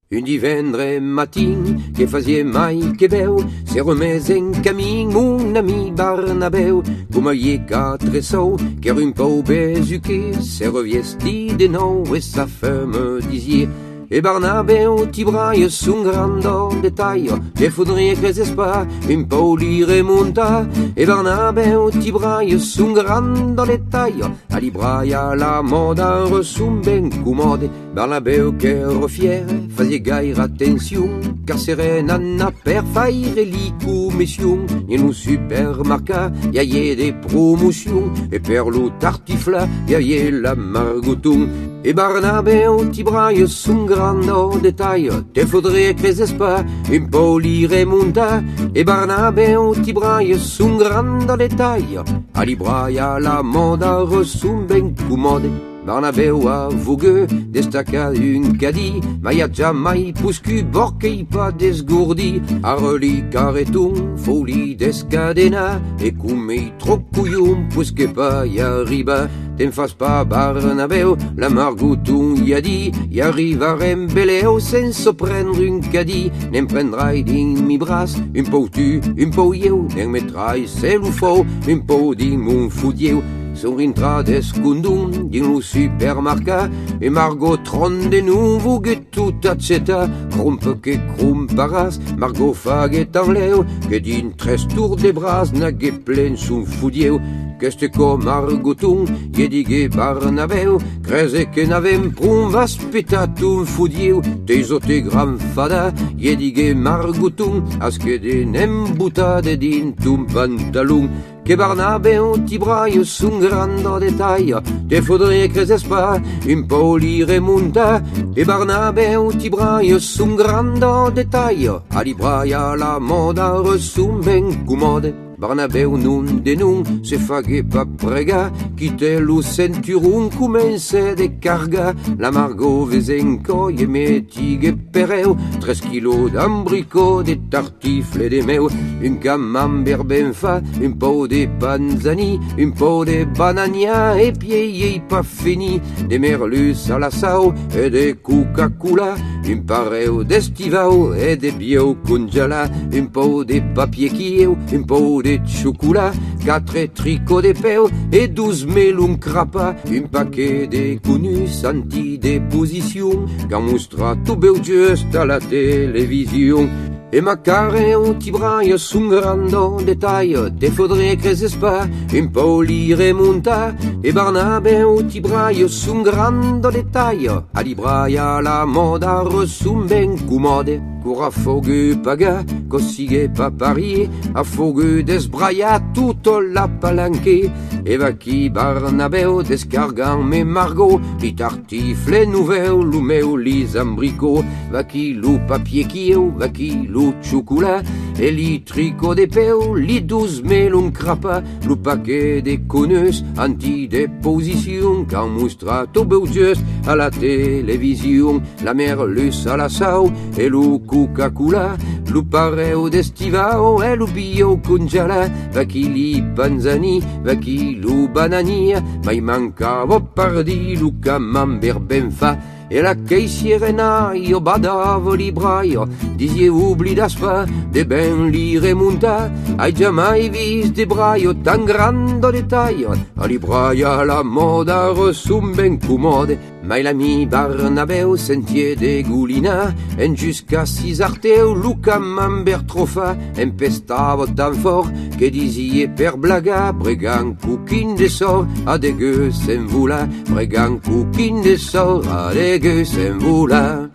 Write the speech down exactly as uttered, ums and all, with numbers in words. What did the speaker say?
Un divendre matin que faisait mai que veu, se remet en camí un ami Barnabeu, com allí quatre sou, que era un peu besuqué, se reviesti de nou et sa femme disait: Et Barnabeu ti braille son grand détail, te faudrait que c'est pas un peu li remonta. Et Barnabeu ti braille son grand détail, a li braille à la mode resum ben commode. Barnabeu que refiere, faisait gaire attention, car seren anna per faire li commission. Et nous supermarca, y a des promotions, et per lo tartifla, y a la margoton. Et Barnabeu ti braille son grand détail, te faudrait que c'est pas un peu li remonta. Et Barnabeu ti braille son grand détail, a li braille à la mode resum ben commode. Barnabeu a vogueux destaca un cadí, ma y a jamais puscu borquei pas desgourdi, a reli careton, folie d'escadena, et come trop couillon, pusque pas y arriba. Te'n fas pas, Barnabeu, la margoton y a dit, y arrivarem beleu sense prendre un cadí, n'en prendrai din mi braç, un pou tu, un pou ieu, n'en metrai cel ou fou, un pou din mon fudieu. Son rintra d'escundum din lo supermarca, e Margot tron de nouveau que tout accetta, crompe que cromparas, Margot faguet en leu, que din tres tour de bras n'hagué plein son fudieu. Qu'este com Margoton, ye digue Barnabeu, creze que n'avem prun vas petat un fudieu, te zote gran fada, ye digue Margoton, as que de nem butade din ton pantalon. Que Barnabeu ti braille son grand détail, te faudrait que c'est pas un peu li remonta. Et Barnabeu ti braille son grand détail, a li braille à la mode resum ben commode. Barnabeu non de non se faguait pas prega, quitte lo centuron commence de carga. La Margot vesenco ye metigue pereu, tres kilos d'ambricot, de tartifle de meu, un camembert ben fa, un pot de panzani, un pot de banania, et pied pas fini, de merlus à la sao, et de Coca-Cola, un pareu d'estivao, et de bio congela, un pot de papier quieu, un pot de chocolat, quatre tricots de peu et douze melons crapa, un paquet de conus anti-déposition, qu'en mostra tout beau juste à la télévision. Et Macareu ti braille son grand détail, te faudrait que c'est pas un peu li remonta. Et Barnabeu ti braille son grand détail, a li braille à la mode resum ben commode. Cour a fogue paga, cossigue pas parier, a fogue desbraia toute la palanque. Et va qui Barnabeu descargant mes Margot, li tartifle nouvel, lu meu lis ambricot, va qui lu papier quieu, va qui lu chocolat, et li tricot de peu, li douze melons crapa, lu paquet de conus anti-déposition, qu'en mostra tout beau juste à la télévision. La merlus à la sao, et lu Coca-Cola, lu pareu d'estivao, e lu bio congela, va qui li panzani, va qui lu banania, ma i mancava pardi lu camembert ben fa. E la caissierena io badavo li braio, disie oublidas pas de ben li remonta. Hai jamais vist de braio tan grand détail, a li braia la moda resum ben commode. Mai l'ami Barnabeu sentie de goulina, en jusqu'à sis arteu lu camembert trofa, empestava tan fort que disie per blaga, bregant cuquin de sort, a degueux s'envola, bregant cuquin de sort, a degueux s'envola.